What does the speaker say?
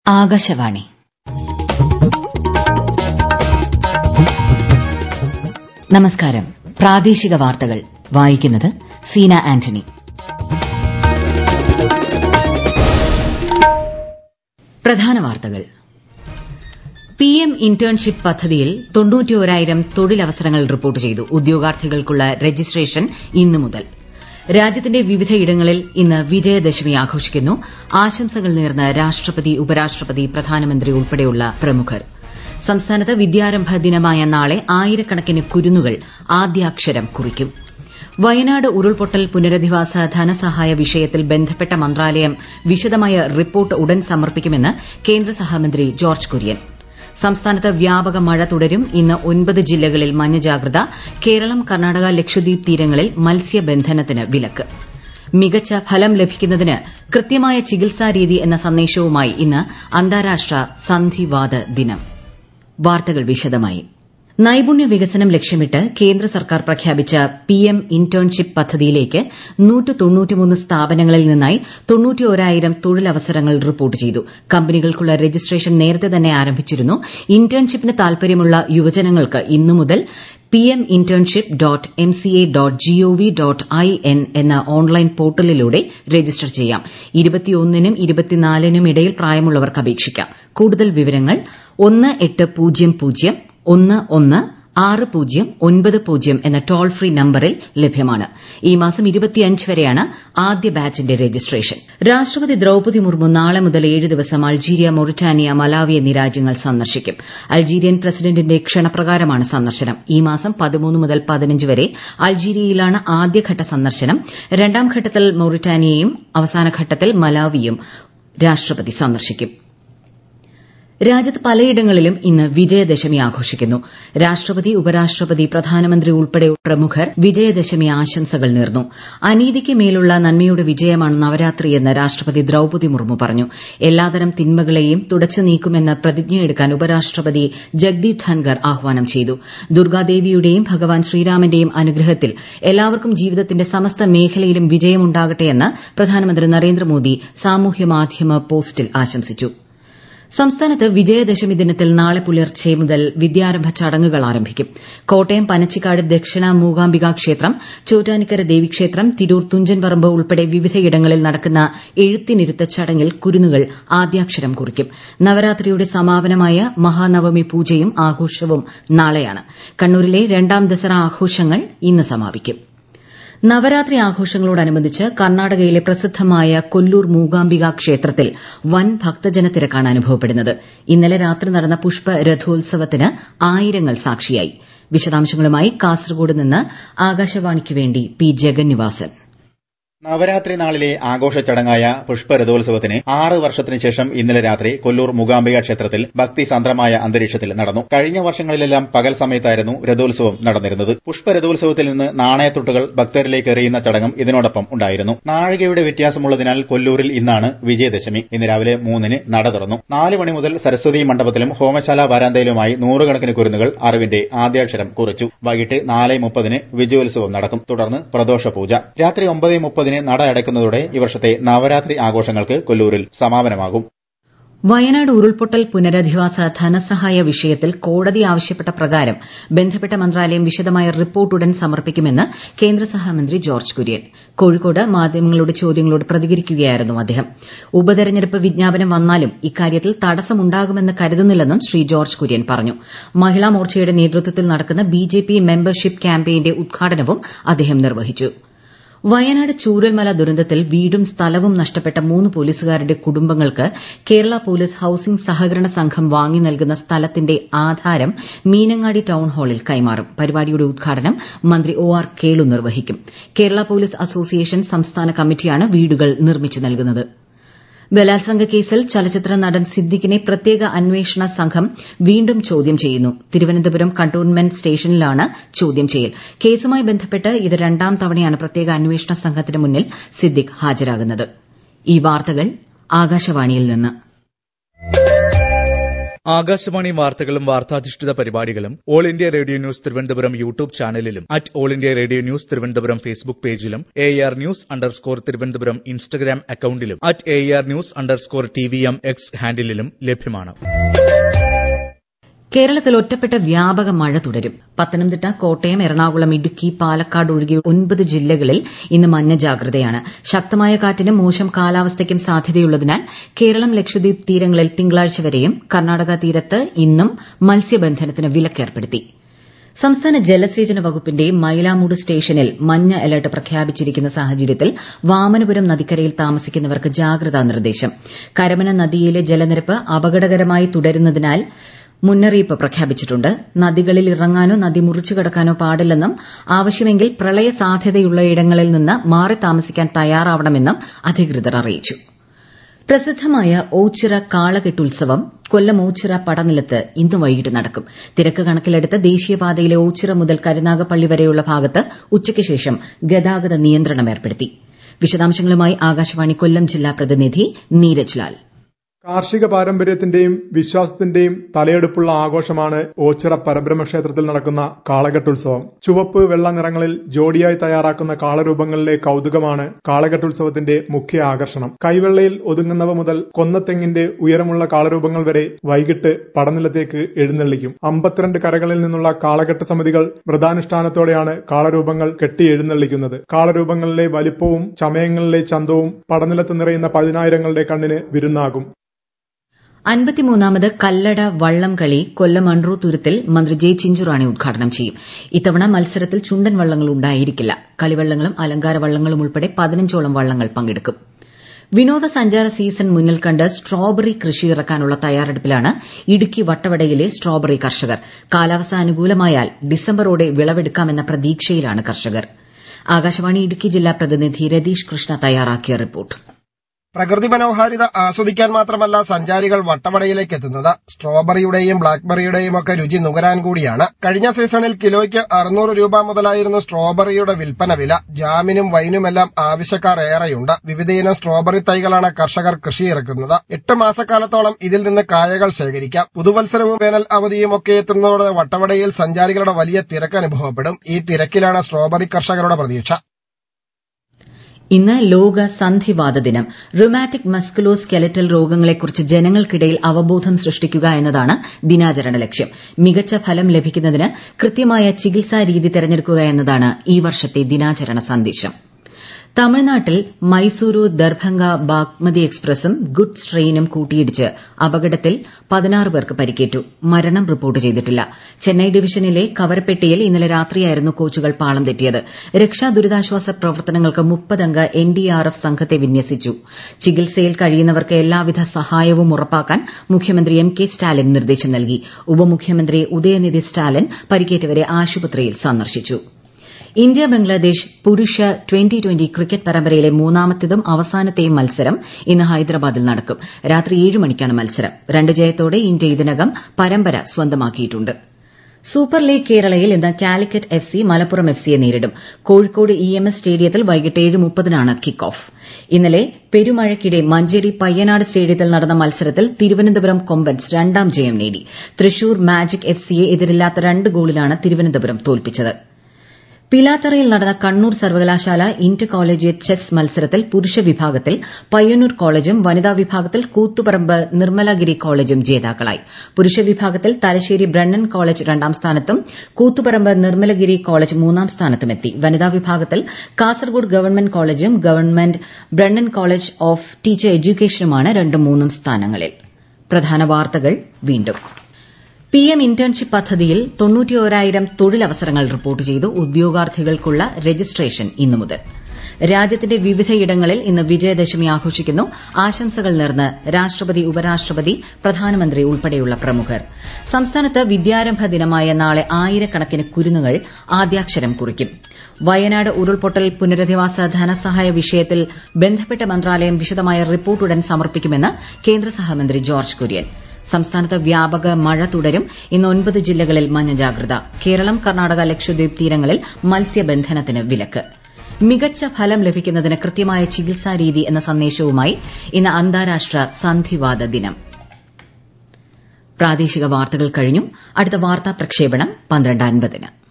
ആകാശവാണി. നമസ്കാരം. പ്രാദേശിക വാർത്തകൾ വായിക്കുന്നത് സീന ആന്റണി. പ്രധാന വാർത്തകൾ. PM ഇന്റേൺഷിപ്പ് പദ്ധതിയിൽ 91,000 തൊഴിലവസരങ്ങൾ റിപ്പോർട്ട് ചെയ്തു. ഉദ്യോഗാർത്ഥികൾക്കുള്ള രജിസ്ട്രേഷൻ ഇന്നു മുതൽ. രാജ്യത്തിന്റെ വിവിധയിടങ്ങളിൽ ഇന്ന് വിജയദശമി ആഘോഷിക്കുന്നു. ആശംസകൾ നേർന്ന് രാഷ്ട്രപതി, ഉപരാഷ്ട്രപതി, പ്രധാനമന്ത്രി ഉൾപ്പെടെയുള്ള പ്രമുഖർ. സംസ്ഥാനത്ത് വിദ്യാരംഭ ദിനമായ നാളെ ആയിരക്കണക്കിന് കുരുന്നുകൾ ആദ്യാക്ഷരം കുറിക്കും. വയനാട് ഉരുൾപൊട്ടൽ പുനരധിവാസ ധനസഹായ വിഷയത്തിൽ ബന്ധപ്പെട്ട മന്ത്രാലയം വിശദമായ റിപ്പോർട്ട് ഉടൻ സമർപ്പിക്കുമെന്ന് കേന്ദ്ര സഹമന്ത്രി ജോർജ് കുര്യൻ. സംസ്ഥാനത്ത് വ്യാപക മഴ തുടരും. ഇന്ന് 9 ജില്ലകളിൽ മഞ്ഞ ജാഗ്രത. കേരളം, കർണാടക, ലക്ഷദ്വീപ് തീരങ്ങളിൽ മത്സ്യബന്ധനത്തിന് വിലക്ക്. മികച്ച ഫലം ലഭിക്കുന്നതിന് കൃത്യമായ ചികിത്സാരീതി എന്ന സന്ദേശവുമായി ഇന്ന് അന്താരാഷ്ട്ര സന്ധിവാത ദിനം. വാർത്തകൾ വിശദമായി. നൈപുണ്യ വികസനം ലക്ഷ്യമിട്ട് കേന്ദ്ര സർക്കാർ പ്രഖ്യാപിച്ച PM ഇന്റേൺഷിപ്പ് പദ്ധതിയിലേക്ക് 193 സ്ഥാപനങ്ങളിൽ നിന്നായി 91,000 തൊഴിലവസരങ്ങൾ റിപ്പോർട്ട് ചെയ്തു. കമ്പനികൾക്കുള്ള രജിസ്ട്രേഷൻ നേരത്തെ തന്നെ ആരംഭിച്ചിരുന്നു. ഇന്റേൺഷിപ്പിന് താൽപര്യമുള്ള യുവജനങ്ങൾക്ക് ഇന്നു മുതൽ pminternship.mca.gov.in എന്ന ഓൺലൈൻ പോർട്ടലിലൂടെ രജിസ്റ്റർ ചെയ്യാം. 21നും 24നും ഇടയിൽ പ്രായമുള്ളവർക്ക് അപേക്ഷിക്കാം. കൂടുതൽ വിവരങ്ങൾ 1800116090 എന്ന ടോൾ ഫ്രീ നമ്പറിൽ ലഭ്യമാണ്. ഈ മാസം 25 വരെയാണ് ആദ്യ ബാച്ചിന്റെ രജിസ്ട്രേഷൻ. രാഷ്ട്രപതി ദ്രൌപദി മുർമു നാളെ മുതൽ 7 ദിവസം അൾജീരിയ, മൊറിറ്റാനിയ, മലാവി എന്നീ രാജ്യങ്ങൾ സന്ദർശിക്കും. അൾജീരിയൻ പ്രസിഡന്റിന്റെ ക്ഷണപ്രകാരമാണ് സന്ദർശനം. ഈ മാസം 13 മുതൽ 15 വരെ അൾജീരിയയിലാണ് ആദ്യഘട്ട സന്ദർശനം. രണ്ടാം ഘട്ടത്തിൽ മൊറിറ്റാനിയയും അവസാന ഘട്ടത്തിൽ മലാവിയും രാഷ്ട്രപതി സന്ദർശിക്കും. രാജ്യത്ത് പലയിടങ്ങളിലും ഇന്ന് വിജയദശമി ആഘോഷിക്കുന്നു. രാഷ്ട്രപതി, ഉപരാഷ്ട്രപതി, പ്രധാനമന്ത്രി ഉൾപ്പെടെ പ്രമുഖർ വിജയദശമി ആശംസകൾ നേർന്നു. അനീതിക്ക് മേലുള്ള നന്മയുടെ വിജയമാണ് നവരാത്രിയെന്ന് രാഷ്ട്രപതി ദ്രൌപദി മുർമു പറഞ്ഞു. എല്ലാതരം തിന്മകളെയും തുടച്ചു നീക്കുമെന്ന് പ്രതിജ്ഞയെടുക്കാൻ ഉപരാഷ്ട്രപതി ജഗ്ദീപ് ധൻകർ ആഹ്വാനം ചെയ്തു. ദുർഗാദേവിയുടെയും ഭഗവാൻ ശ്രീരാമന്റെയും അനുഗ്രഹത്തിൽ എല്ലാവർക്കും ജീവിതത്തിന്റെ സമസ്ത മേഖലയിലും വിജയമുണ്ടാകട്ടെയെന്ന് പ്രധാനമന്ത്രി നരേന്ദ്രമോദി സാമൂഹ്യമാധ്യമ പോസ്റ്റിൽ ആശംസിച്ചു. സംസ്ഥാനത്ത് വിജയദശമി ദിനത്തിൽ നാളെ പുലർച്ചെ മുതൽ വിദ്യാരംഭ ചടങ്ങുകൾ ആരംഭിക്കും. കോട്ടയം പനച്ചിക്കാട് ദക്ഷിണ മൂകാംബിക ക്ഷേത്രം, ചോറ്റാനിക്കര ദേവീക്ഷേത്രം, തിരൂർ തുഞ്ചൻപറമ്പ് ഉൾപ്പെടെ വിവിധയിടങ്ങളിൽ നടക്കുന്ന എഴുത്തിനിരുത്ത ചടങ്ങിൽ കുരുന്നുകൾ ആദ്യാക്ഷരം കുറിക്കും. നവരാത്രിയുടെ സമാപനമായ മഹാനവമി പൂജയും ആഘോഷവും നാളെയാണ്. കണ്ണൂരിലെ രണ്ടാം ദസറ ആഘോഷങ്ങൾ ഇന്ന് സമാപിക്കും. നവരാത്രി ആഘോഷങ്ങളോടനുബന്ധിച്ച് കർണാടകയിലെ പ്രസിദ്ധമായ കൊല്ലൂർ മൂകാംബിക ക്ഷേത്രത്തിൽ വൻ ഭക്തജന തിരക്കാണ് അനുഭവപ്പെടുന്നത്. ഇന്നലെ രാത്രി നടന്ന പുഷ്പരഥോത്സവത്തിന് ആയിരങ്ങൾ സാക്ഷിയായി. വിശദാംശങ്ങളുമായി കാസർഗോഡ് നിന്ന് ആകാശവാണിക്കുവേണ്ടി പി ജഗന്നിവാസൻ. നവരാത്രി നാളിലെ ആഘോഷ ചടങ്ങായ പുഷ്പരഥോത്സവത്തിന് 6 വർഷത്തിന് ശേഷം ഇന്നലെ രാത്രി കൊല്ലൂർ മൂകാംബിക ക്ഷേത്രത്തിൽ ഭക്തിസാന്ദ്രമായ അന്തരീക്ഷത്തിൽ നടന്നു. കഴിഞ്ഞ വർഷങ്ങളിലെല്ലാം പകൽ സമയത്തായിരുന്നു രഥോത്സവം നടന്നിരുന്നത്. പുഷ്പരഥോത്സവത്തിൽ നിന്ന് നാണയത്തുട്ടുകൾ ഭക്തരിലേക്ക് എറിയുന്ന ചടങ്ങും ഇതിനോടൊപ്പം ഉണ്ടായിരുന്നു. നാഴികയുടെ വ്യത്യാസമുള്ളതിനാൽ കൊല്ലൂരിൽ ഇന്നാണ് വിജയദശമി. ഇന്ന് രാവിലെ 3-ന് നട തുറന്നു. 4 മണി മുതൽ സരസ്വതി മണ്ഡപത്തിലും ഹോമശാല വരാന്തയിലുമായി നൂറുകണക്കിന് കുരുന്നുകൾ അറിവിന്റെ ആദ്യാക്ഷരം കുറിച്ചു. വൈകിട്ട് 4:30-ന് വിജയോത്സവം നടക്കും. തുടർന്ന് പ്രദോഷ പൂജ. രാത്രി 9:30 നട അടയ്ക്കുന്നതോടെ ഈ വർഷത്തെ നവരാത്രി ആഘോഷങ്ങൾക്ക് കൊല്ലൂരിൽ സമാപനമാകും. വയനാട് ഉരുൾപൊട്ടൽ പുനരധിവാസ ധനസഹായ വിഷയത്തിൽ കോടതി ആവശ്യപ്പെട്ട പ്രകാരം ബന്ധപ്പെട്ട മന്ത്രാലയം വിശദമായ റിപ്പോർട്ട് ഉടൻ സമർപ്പിക്കുമെന്ന് കേന്ദ്ര സഹമന്ത്രി ജോർജ് കുര്യൻ. കോഴിക്കോട് മാധ്യമങ്ങളുടെ ചോദ്യങ്ങളോട് പ്രതികരിക്കുകയായിരുന്നു അദ്ദേഹം. ഉപതെരഞ്ഞെടുപ്പ് വിജ്ഞാപനം വന്നാലും ഇക്കാര്യത്തിൽ തടസ്സമുണ്ടാകുമെന്ന് കരുതുന്നില്ലെന്നും ശ്രീ ജോർജ് കുര്യൻ പറഞ്ഞു. മഹിളാ മോർച്ചയുടെ നേതൃത്വത്തിൽ നടക്കുന്ന BJP മെമ്പർഷിപ്പ് ക്യാമ്പയിന്റെ ഉദ്ഘാടനവും അദ്ദേഹം നിർവഹിച്ചു. വയനാട് ചൂരൽമല ദുരന്തത്തിൽ വീടും സ്ഥലവും നഷ്ടപ്പെട്ട 3 പോലീസുകാരുടെ കുടുംബങ്ങൾക്ക് കേരള പോലീസ് ഹൌസിംഗ് സഹകരണ സംഘം വാങ്ങി നൽകുന്ന സ്ഥലത്തിന്റെ ആധാരം മീനങ്ങാടി ടൌൺ ഹാളിൽ കൈമാറും. പരിപാടിയുടെ ഉദ്ഘാടനം മന്ത്രി OR കേളു നിർവഹിക്കും. കേരള പോലീസ് അസോസിയേഷൻ സംസ്ഥാന കമ്മിറ്റിയാണ് വീടുകൾ നിർമ്മിച്ചു നൽകുന്നത്. ബലാത്സംഗ കേസിൽ ചലച്ചിത്ര നടൻ സിദ്ദിഖിനെ പ്രത്യേക അന്വേഷണ സംഘം വീണ്ടും ചോദ്യം ചെയ്യുന്നു. തിരുവനന്തപുരം കന്റോൺമെന്റ് സ്റ്റേഷനിലാണ് ചോദ്യം ചെയ്യൽ. കേസുമായി ബന്ധപ്പെട്ട് ഇത് 2ാം തവണയാണ് പ്രത്യേക അന്വേഷണ സംഘത്തിന് മുന്നിൽ സിദ്ദിഖ് ഹാജരാകുന്നത്. ഈ വാർത്തകൾ ആകാശവാണിയിൽ നിന്ന്. ആകാശവാണി വാർത്തകളും വാർത്താധിഷ്ഠിത പരിപാടികളും all India radio news Thiruvananthapuram YouTube ചാനലിലും @all India radio news Thiruvananthapuram Facebook പേജിലും AR News_ തിരുവനന്തപുരം ഇൻസ്റ്റഗ്രാം അക്കൌണ്ടിലും @AR News_TVM X ഹാൻഡിലും ലഭ്യമാണ്. കേരളത്തിൽ ഒറ്റപ്പെട്ട വ്യാപക മഴ തുടരും. പത്തനംതിട്ട, കോട്ടയം, എറണാകുളം, ഇടുക്കി, പാലക്കാട് ഒഴികെ 9 ജില്ലകളിൽ ഇന്ന് മഞ്ഞ ജാഗ്രതയാണ്. ശക്തമായ കാറ്റിനും മോശം കാലാവസ്ഥയ്ക്കും സാധ്യതയുള്ളതിനാൽ കേരളം, ലക്ഷദ്വീപ് തീരങ്ങളിൽ തിങ്കളാഴ്ച വരെയും കർണാടക തീരത്ത് ഇന്നും മത്സ്യബന്ധനത്തിന് വിലക്കേർപ്പെടുത്തി. സംസ്ഥാന ജലസേചന വകുപ്പിന്റെ മൈലാമൂട് സ്റ്റേഷനിൽ മഞ്ഞ അലർട്ട് പ്രഖ്യാപിച്ചിരിക്കുന്ന സാഹചര്യത്തിൽ വാമനപുരം നദിക്കരയിൽ താമസിക്കുന്നവർക്ക് ജാഗ്രതാ നിർദ്ദേശം. കരമന നദിയിലെ ജലനിരപ്പ് അപകടകരമായി തുടരുന്നതിനാൽ മുന്നറിയിപ്പ് പ്രഖ്യാപിച്ചിട്ടുണ്ട്. നദികളിൽ ഇറങ്ങാനോ നദി മുറിച്ചു കടക്കാനോ പാടില്ലെന്നും ആവശ്യമെങ്കിൽ പ്രളയ സാധ്യതയുള്ളയിടങ്ങളിൽ നിന്ന് മാറി താമസിക്കാൻ തയ്യാറാവണമെന്നും അധികൃതർ അറിയിച്ചു. പ്രസിദ്ധമായ ഓച്ചിറ കാളകെട്ടുത്സവം കൊല്ലം ഓച്ചിറ പടനിലത്ത് ഇന്ന് വൈകിട്ട് നടക്കും. തിരക്ക് കണക്കിലെടുത്ത് ദേശീയപാതയിലെ ഓച്ചിറ മുതൽ കരുനാഗപ്പള്ളി വരെയുള്ള ഭാഗത്ത് ഉച്ചയ്ക്ക് ശേഷം ഗതാഗത നിയന്ത്രണം ഏർപ്പെടുത്തി. വിശദാംശങ്ങളുമായി ആകാശവാണി കൊല്ലം ജില്ലാ പ്രതിനിധി നീരജ് ലാൽ. കാർഷിക പാരമ്പര്യത്തിന്റെയും വിശ്വാസത്തിന്റെയും തലയെടുപ്പുള്ള ആഘോഷമാണ് ഓച്ചിറ പരബ്രഹ്മക്ഷേത്രത്തിൽ നടക്കുന്ന കാളകെട്ടുത്സവം. ചുവപ്പ്, വെള്ള നിറങ്ങളിൽ ജോഡിയായി തയ്യാറാക്കുന്ന കാളരൂപങ്ങളിലെ കൌതുകമാണ് കാളകെട്ടുത്സവത്തിന്റെ മുഖ്യ ആകർഷണം. കൈവെള്ളയിൽ ഒതുങ്ങുന്നവ മുതൽ കൊന്നത്തെങ്ങിന്റെ ഉയരമുള്ള കാളരൂപങ്ങൾ വരെ വൈകിട്ട് പടനിലത്തേക്ക് എഴുന്നള്ളിക്കും. 52 കരകളിൽ നിന്നുള്ള കാളകെട്ട് സമിതികൾ വ്രതാനുഷ്ഠാനത്തോടെയാണ് കാളരൂപങ്ങൾ കെട്ടി എഴുന്നള്ളിക്കുന്നത്. കാളരൂപങ്ങളിലെ വലിപ്പവും ചമയങ്ങളിലെ ചന്തവും പടനിലത്ത് നിറയുന്ന 10,000ങ്ങളുടെ കണ്ണിന് വിരുന്നാകും. 53ാമത് കല്ലട വള്ളംകളി കൊല്ലം അൺറൂ തുരുത്തിൽ മന്ത്രി ജെ ചിഞ്ചുറാണി ഉദ്ഘാടനം ചെയ്യും. ഇത്തവണ മത്സരത്തിൽ ചുണ്ടൻ വള്ളങ്ങൾ ഉണ്ടായിരിക്കില്ല. കളിവള്ളങ്ങളും അലങ്കാര വള്ളങ്ങളും ഉൾപ്പെടെ 15ഓളം വള്ളങ്ങൾ പങ്കെടുക്കും. വിനോദസഞ്ചാര സീസൺ മുന്നിൽ കണ്ട് സ്ട്രോബറി കൃഷി ഇറക്കാനുള്ള തയ്യാറെടുപ്പിലാണ് ഇടുക്കി വട്ടവടയിലെ സ്ട്രോബറി കർഷകർ. കാലാവസ്ഥ അനുകൂലമായാൽ ഡിസംബറോടെ വിളവെടുക്കാമെന്ന പ്രതീക്ഷയിലാണ് കർഷകർ. ആകാശവാണി ഇടുക്കി ജില്ലാ പ്രതിനിധി രതീഷ് കൃഷ്ണ തയ്യാറാക്കിയ റിപ്പോർട്ട്. പ്രകൃതി മനോഹാരിത ആസ്വദിക്കാൻ മാത്രമല്ല സഞ്ചാരികൾ വട്ടവടയിലേക്ക് എത്തുന്നത് സ്ട്രോബറിയുടെയും ബ്ലാക്ക്ബെറിയുടെയും ഒക്കെ രുചി നുകരാൻ കൂടിയാണ്. കഴിഞ്ഞ സീസണിൽ കിലോയ്ക്ക് 600 രൂപ മുതലായിരുന്നു സ്ട്രോബറിയുടെ വിൽപ്പന വില. ജാമിനും വൈനുമെല്ലാം ആവശ്യക്കാർ ഏറെയുണ്ട്. വിവിധയിനം സ്ട്രോബറി തൈകളാണ് കർഷകർ കൃഷിയിറക്കുന്നത്. 8 മാസക്കാലത്തോളം ഇതിൽ നിന്ന് കായകൾ ശേഖരിക്കാം. പുതുവത്സരവും വേനൽ അവധിയും ഒക്കെ എത്തുന്നതോടെ വട്ടവടയിൽ സഞ്ചാരികളുടെ വലിയ തിരക്ക് അനുഭവപ്പെടും. ഈ തിരക്കിലാണ് സ്ട്രോബറി കർഷകരുടെ പ്രതീക്ഷ. ഇന്ന് ലോക സന്ധിവാത ദിനം. റുമാറ്റിക് മസ്കുലോ സ്കെലറ്റൽ രോഗങ്ങളെക്കുറിച്ച് ജനങ്ങൾക്കിടയിൽ അവബോധം സൃഷ്ടിക്കുക എന്നതാണ് ദിനാചരണ ലക്ഷ്യം. മികച്ച ഫലം ലഭിക്കുന്നതിന് കൃത്യമായ ചികിത്സാ രീതി തെരഞ്ഞെടുക്കുക എന്നതാണ് ഈ വർഷത്തെ ദിനാചരണ സന്ദേശം. തമിഴ്നാട്ടിൽ മൈസൂരു ദർഭംഗ ബാഗ്മതി എക്സ്പ്രസും ഗുഡ്സ് ട്രെയിനും കൂട്ടിയിടിച്ച് അപകടത്തിൽ 16 പേർക്ക് പരിക്കേറ്റു. മരണം റിപ്പോർട്ട് ചെയ്തിട്ടില്ല. ചെന്നൈ ഡിവിഷനിലെ കവരപ്പെട്ടിയിൽ ഇന്നലെ രാത്രിയായിരുന്നു കോച്ചുകൾ പാളം തെറ്റിയത്. രക്ഷാ ദുരിതാശ്വാസ പ്രവർത്തനങ്ങൾക്ക് 30 അംഗ NDRF സംഘത്തെ വിന്യസിച്ചു. ചികിത്സയിൽ കഴിയുന്നവർക്ക് എല്ലാവിധ സഹായവും ഉറപ്പാക്കാൻ മുഖ്യമന്ത്രി M.K. സ്റ്റാലിൻ നിർദ്ദേശം നൽകി. ഉപമുഖ്യമന്ത്രി ഉദയനിധി സ്റ്റാലിൻ പരിക്കേറ്റവരെ ആശുപത്രിയിൽ സന്ദർശിച്ചു. ഇന്ത്യ ബംഗ്ലാദേശ് പുരുഷ 2020 ക്രിക്കറ്റ് പരമ്പരയിലെ മൂന്നാമത്തേതും അവസാനത്തെയും മത്സരം ഇന്ന് ഹൈദരാബാദിൽ നടക്കും. രാത്രി 7 മണിക്കാണ് മത്സരം. 2 ജയത്തോടെ ഇന്ത്യ ഇതിനകം പരമ്പര സ്വന്തമാക്കിയിട്ടുണ്ട്. സൂപ്പർ ലീഗ് കേരളയിൽ ഇന്ന് കാലിക്കറ്റ് FC മലപ്പുറം FCയെ നേരിടും. കോഴിക്കോട് EMS സ്റ്റേഡിയത്തിൽ വൈകിട്ട് 7:30 കിക്ക് ഓഫ്. ഇന്നലെ പെരുമഴയ്ക്കിടെ മഞ്ചേരി പയ്യനാട് സ്റ്റേഡിയത്തിൽ നടന്ന മത്സരത്തിൽ തിരുവനന്തപുരം കൊമ്പൻസ് 2ാം ജയം നേടി. തൃശൂർ മാജിക് FCയെ എതിരില്ലാത്ത 2 ഗോളിനാണ് തിരുവനന്തപുരം തോൽപ്പിച്ചത്. പിലാത്തറയിൽ നടന്ന കണ്ണൂർ സർവകലാശാല ഇന്റർ കോളേജിയറ്റ് ചെസ് മത്സരത്തിൽ പുരുഷ വിഭാഗത്തിൽ പയ്യന്നൂർ കോളേജും വനിതാ വിഭാഗത്തിൽ കൂത്തുപറമ്പ് നിർമ്മലഗിരി കോളേജും ജേതാക്കളായി. പുരുഷ വിഭാഗത്തിൽ തലശ്ശേരി ബ്രണ്ണൻ കോളേജ് 2ാം സ്ഥാനത്തും കൂത്തുപറമ്പ് നിർമ്മലഗിരി കോളേജ് 3ാം സ്ഥാനത്തുമെത്തി. വനിതാ വിഭാഗത്തിൽ കാസർഗോഡ് ഗവൺമെന്റ് കോളേജും government Brennan college of teacher എഡ്യൂക്കേഷനുമാണ് 2ഉം 3ഉം സ്ഥാനങ്ങളിൽ. പ്രധാന വാർത്തകൾ വീണ്ടും. PM ഇന്റേൺഷിപ്പ് പദ്ധതിയിൽ 91,000 തൊഴിലവസരങ്ങൾ റിപ്പോർട്ട് ചെയ്തു. ഉദ്യോഗാർത്ഥികൾക്കുള്ള രജിസ്ട്രേഷൻ ഇന്നു മുതൽ. രാജ്യത്തിന്റെ വിവിധയിടങ്ങളിൽ ഇന്ന് വിജയദശമി ആഘോഷിക്കുന്നു. ആശംസകൾ നേർന്ന് രാഷ്ട്രപതി, ഉപരാഷ്ട്രപതി, പ്രധാനമന്ത്രി ഉൾപ്പെടെയുള്ള പ്രമുഖർ. സംസ്ഥാനത്ത് വിദ്യാരംഭ ദിനമായ നാളെ ആയിരക്കണക്കിന് കുരുന്നുകൾ ആദ്യാക്ഷരം കുറിക്കും. വയനാട് ഉരുൾപൊട്ടൽ പുനരധിവാസ ധനസഹായ വിഷയത്തിൽ ബന്ധപ്പെട്ട മന്ത്രാലയം വിശദമായ റിപ്പോർട്ട് ഉടൻ സമർപ്പിക്കുമെന്ന് കേന്ദ്ര സഹമന്ത്രി ജോർജ് കുര്യൻ. സംസ്ഥാനത്ത് വ്യാപക മഴ തുടരും. ഇന്ന് 9 ജില്ലകളിൽ മഞ്ഞ ജാഗ്രത. കേരളം, കർണാടക, ലക്ഷദ്വീപ് തീരങ്ങളിൽ മത്സ്യബന്ധനത്തിന് വിലക്ക്. മികച്ച ഫലം ലഭിക്കുന്നതിന് കൃത്യമായ ചികിത്സാ രീതി എന്ന സന്ദേശവുമായി ഇന്ന് അന്താരാഷ്ട്ര സന്ധിവാത ദിനം. പ്രാദേശിക വാർത്തകൾ കഴിഞ്ഞു. അടുത്ത വാർത്താ പ്രക്ഷേപണം 12:50-ന്.